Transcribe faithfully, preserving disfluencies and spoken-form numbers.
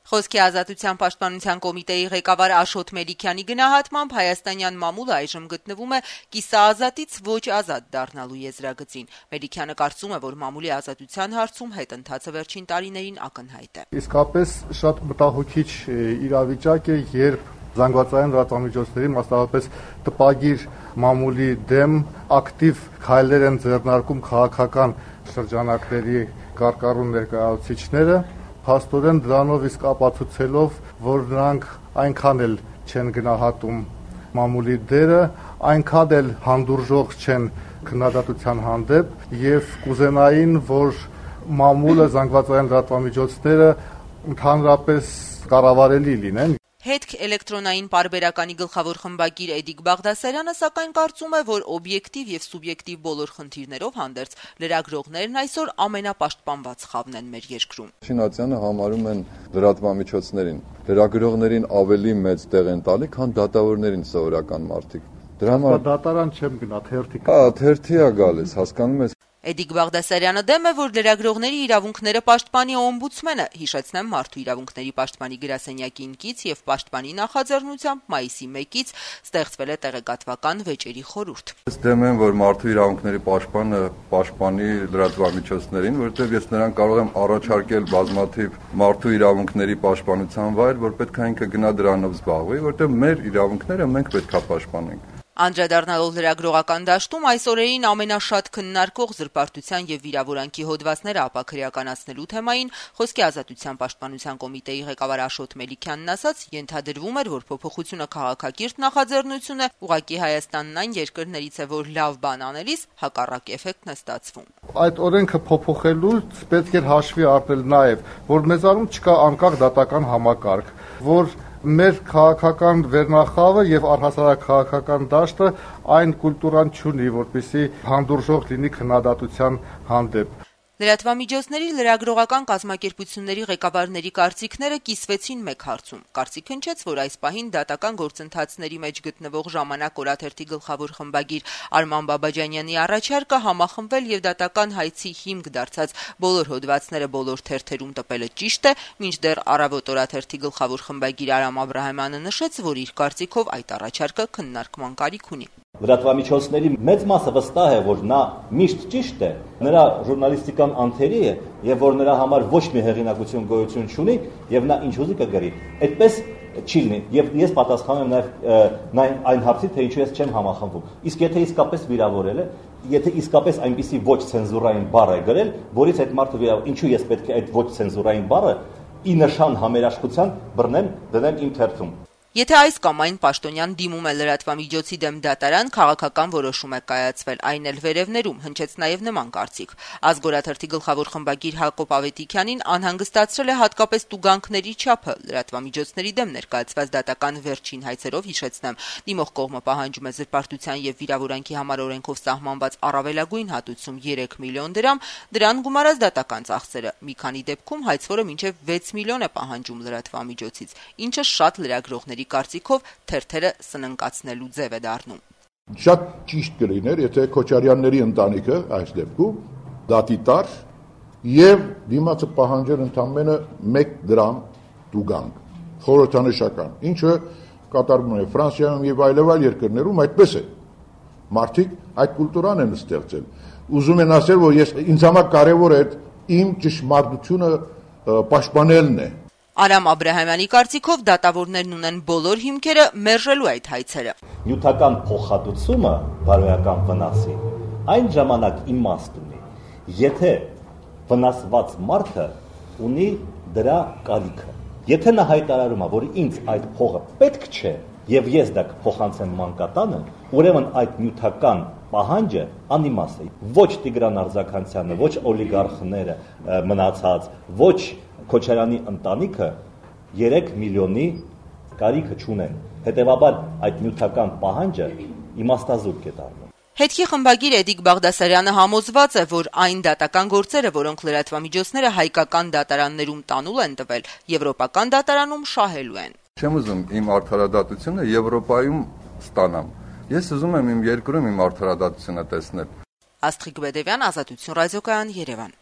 Խոսքի ազատության պաշտպանության կոմիտեի ղեկավար Աշոտ Մելիքյանի գնահատմամբ հայաստանյան մամուլը այժմ գտնվում է կիսաազատից ոչ ազատ դառնալու եզրագծին։ Մելիքյանը կարծում է, որ մամուլի ազատության հարցում հետընթացը վերջին տարիներին ակնհայտ է։ Իսկապես շատ մտահոգիչ իրավիճակ է, երբ զանգվածային լրատվամիջոցների, մասնավորապես տպագիր մամուլի դեմ ակտիվ քայլեր են ձեռնարկում քաղաքական շրջանակների կարկառուն ներկայացուցիչները, փաստորեն դրանով իսկ ապացուցելով, որ նրանք այնքան էլ չեն գնահատում մամուլի դերը, այնքան էլ հանդուրժող չեն քննադատության հանդեպ եւ կուզենային, որ մամուլը, զանգվածային լրատվամիջոցները ընդհանրապես կառավարելի լինեն։ Հետք էլեկտրոնային պարբերականի գլխավոր խմբագիր Էդիկ Բաղդասարյանը սակայն կարծում է, որ օբյեկտիվ եւ սուբյեկտիվ բոլոր խնդիրներով հանդերձ լրագրողներն այսօր ամենապաշտպանված խավն են մեր երկրում։ Շինացյանը համարում են լրատվամիջոցներին, լրագրողներին ավելի մեծ տեղ են տալի, քան դատավորներին սովորական մարդիկ։ Դրա համար դատարան չեմ գնա, թերթի։ Հա, թերթի է գալիս, հասկանում ես։ Էդիկ Բաղդասարյանը դեմ է, որ լրագրողների իրավունքները պաշտպանի օմբուդսմենը, հիշեցնեմ Մարդու իրավունքների պաշտպանի գրասենյակի ինքից եւ պաշտպանի նախաձեռնությամբ մայիսի մեկից ստեղծվել է տեղեկատվական վեճերի խորհուրդ։ Ես դեմ եմ, որ Մարդու իրավունքների պաշտպանը պաշտպանի լրատվամիջոցներին, որովհետեւ ես նրան կարող եմ առաջարկել բազմաթիվ մարդու իրավունքների պաշտպանության վայր, որ պետք է ինքը գնա դրանով զբաղվի, որովհետեւ մեր իրավունքները մենք պետք է պաշտպանենք։ Անդրադառնալով լրագրողական դաշտում այս օրերին ամենաշատ քննարկող զրպարտության եւ վիրավորանքի հոդվածները ապաքրեականացնելու թեմային խոսքի ազատության պաշտպանության կոմիտեի ղեկավար Աշոտ Մելիքյանն ասաց, ենթադրվում էր, որ փոփոխությունը քաղաքակիրթ նախաձեռնություն է, ուղղակի Հայաստանն այն երկրներից է, որ լավ բան անելիս հակառակ էֆեկտն է ստացվում։ Այդ օրենքը փոփոխելուց պետք է հաշվի առնել նաեւ, որ մեզանում չկա անկախ դատական համակարգ, որ մեր քաղաքական վերնախավը եւ առհասարակ քաղաքական դաշտը այն կուլտուրան չունի, որպեսզի հանդուրժող լինի քննադատության հանդեպ։ Լրատվամիջոցների լրագրողական կազմակերպությունների ղեկավարների կարծիքները կիսվեցին մեկ հարցում։ Կարծիք հնչեց, որ այս պահին դատական գործընթացների մեջ գտնվող Ժամանակ օրաթերթի գլխավոր խմբագիր Արման Բաբաջանյանի առաջարկը համախմբվել եւ դատական հայցի հիմք դարձած բոլոր հոդվածները բոլոր թերթերում տպելը ճիշտ է, մինչդեռ Առավոտ օրաթերթի գլխավոր խմբագիր Արամ Աբրահամյանը նշեց, որ իր կարծիքով այդ առաջարկը քննարկման կարիք ունի։ Լրատվամիջոցների մեծ մասը վստահ է, որ նա միշտ ճիշտ է, նրա ժուրնալիստիկան անթերի է եւ որ նրա համար ոչ մի հեղինակություն գոյություն չունի եւ նա ինչ ուզի կգրի։ Այդպես չի լինի եւ ես պատասխանում եմ նաեւ այն հարցի, թե ինչու ես չեմ համախմբում։ Իսկ եթե իսկապես վիրավորել է, եթե իսկապես այնպիսի ոչ ցենզուրային բառ է գրել, որից այդ մարդը վիրավոր, ինչու ես պետք է այդ ոչ ցենզուրային բառը ի նշան համերաշխության բռնեմ, դնեմ իմ թերթում։ Եթե այս կամ այն պաշտոնյան դիմում է լրատվամիջոցի դեմ դատարան, քաղաքական որոշում է կայացվել, այն էլ վերևներում, հնչեց նաև նման կարծիք։ Ազգորաթերթի գլխավոր խմբագիր Հակոբ Ավետիքյանին անհանգստացրել է հատկապես տուգանքների չափը, լրատվամիջոցների դեմ ներկայացված դատական վերջին հայցերով հիշեցնեմ։ Դիմող կողմը պահանջում է զրպարտության եւ վիրավորանքի համար օրենքով սահմանված առավելագույն հատուցում երեք միլիոն դրամ, դրան գումարած դատական ծախսերը։ Մի քանի դեպքում հայցվորը մինչև վեց միլիոն է պահանջում լրատվամիջոցից, ինչը շատ լրագրողների կարծիքով թերթերը սննկացնելու ձև է դառնում։ Շատ ճիշտ կլիներ, եթե Քոչարյանների ընտանիքը այս դեպքում դատի տար եւ դիմացը պահանջեր ընդամենը մեկ դրամ տուգանք, խորհրդանշական, ինչը կատարվում է Ֆրանսիայում եւ այլև այլ երկրներում, այդպես է։ Մարդիկ այդ կուլտուրան են ստեղծել։ Ուզում են ասել, որ ես ինձ համար կարեւոր է իմ ճշմարտությունը պաշտպանելն է։ Արամ Աբրահամյանի կարծիքով դատավորներն ունեն բոլոր հիմքերը մերժելու այդ հայցերը։ Նյութական փոխհատուցումը բարոյական վնասի այն ժամանակ իմաստ ունի, եթե վնասված մարդը ունի դրա կարիքը։ Եթե նա հայտարարում է, որ ինձ այդ փողը պետք չէ, եւ ես դա կփոխանցեմ մանկատանը, ուրեմն այդ նյութական պահանջը անիմաստ է։ Ոչ Տիգրան Արձաքանցյանը, ոչ օլիգարխները մնացած, ոչ Քոչարյանի ընտանիքը երեք միլիոնի կարիքը չունեն։ Հետևաբար այդ նյութական պահանջը իմաստազուրկ է դառնում։ Հետքի խմբագիր Էդիկ Բաղդասարյանը համոզված է, որ այն դատական գործերը, որոնք լրատվամիջոցները հայկական դատարաններում տանուլ են տվել, եվրոպական դատարանում շահելու են։ Չեմ ուզում իմ արդարադատությունը Եվրոպայում ստանամ։ Ես ուզում եմ իմ երկրում իմ արդարադատությունը տեսնել։ Աստղիկ Բեդևյան, Ազատություն ռադիոկայան, Երևան։